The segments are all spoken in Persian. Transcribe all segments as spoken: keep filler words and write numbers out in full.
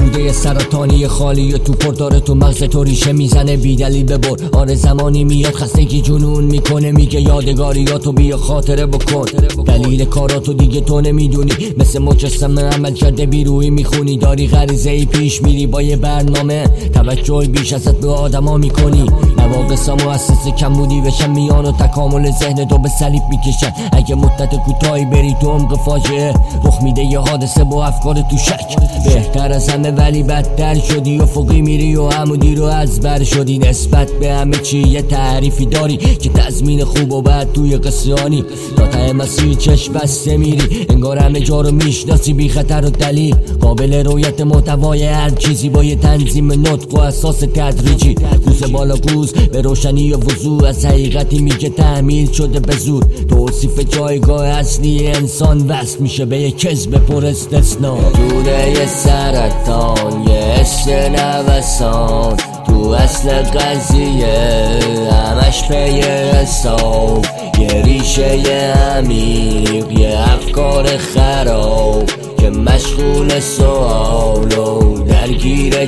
روده سرطانی خالی و تو پرداره تو مغز تو ریشه میزنه بیدلیل ببر. آره زمانی میاد خستگی جنون میکنه میگه یادگاریاتو بیا خاطره بکن. دلیل کاراتو دیگه تو نمیدونی، مثل مجسمه عمل کرده بیرویی میخونی. داری غریزه ای پیش میری با یه برنامه، توجه بیش ازت به آدما میکنی. نواقصا مؤسس کمبودی بشن میان و تکامل ذهن تو به صلیب میکشن. اگه مدت کوتاهی بری تو عمق فاجعه، رخ میده یه حادثه با افکار تو شک. بهتر از همه ولی بدتر شدی، افقی میری و عمودی رو از بر شدی. نسبت به همه چی یه تعریفی داری که تضمین خوب و بد توی قصیانی. تا ته مسیر چشم بسته میری، انگار همه جا رو میشناسی بی خطر و دلیل. قابل رویت محتوای هر چیزی با یه تنظیم نطق و اساس تدریجی. گوز بالا گوز به روشنی و وضوح از حقیقتی میگه تحمیل شده به زور. توصیف جایگاه اصلی انسان وصل میشه به یه کذب پر استثنا. دوره یه سرطان یه حس نوسان، تو اصل قضیه همش پی حساب. یه ریشه یه عمیق یه افکار خراب که مشغول سوال و درگیر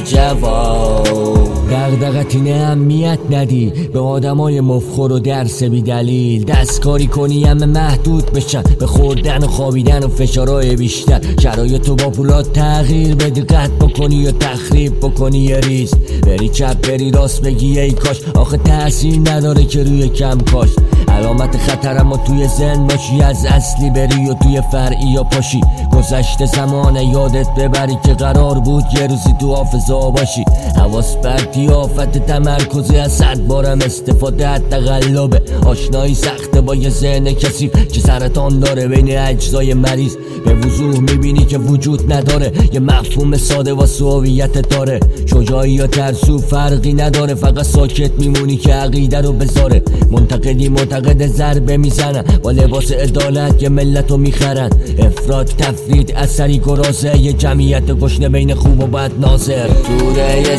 جواب. دغدغت اینه اهمیت ندی به آدمای مفخور و درس بی دلیل. دستکاری کنی همه محدود بشن به خوردن و خوابیدن و فشارهای بیشتر. شرایطو با پولات تغییر بدی، قطع بکنی یا تخریب بکنی یه ریز. بری چپ بری راست بگی ای کاش، آخه تأثیر نداره که روی کم کاش. علامت خطر اما توی ذهن باشی، از اصلی بری و توی فرعی یا پاشی. گذشته زمانه یادت ببری که قرار بود یه روزی تو حافظه باشی. حواس پرتی آفت تمرکزی، از صد بارم استفاده از تقلبه. آشنایی سخته با یه ذهن کثیف که سرطان داره بین اجزای مریض. به وضوح میبینی که وجود نداره یه مفهوم ساده واسه هویت داره. شجاعی یا ترسو فرقی نداره، فقط ساکت میمونی که عقیده رو بذاره. منتقدی معتقد ضربه میزنن، با لباس عدالت یه ملتو میخرن. افراد تفرید اثری گرازه، یه جمعیت گشنه بین خوب و بد ناظر. دوره یه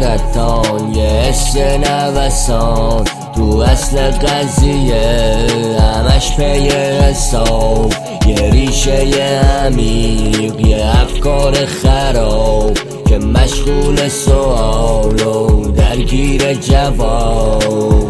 سرطان یه حس نوسان، تو اصل قضیه همش پی حساب. یه ریشه یه عمیق یه افکار خراب که مشغول سوال و درگیر جواب.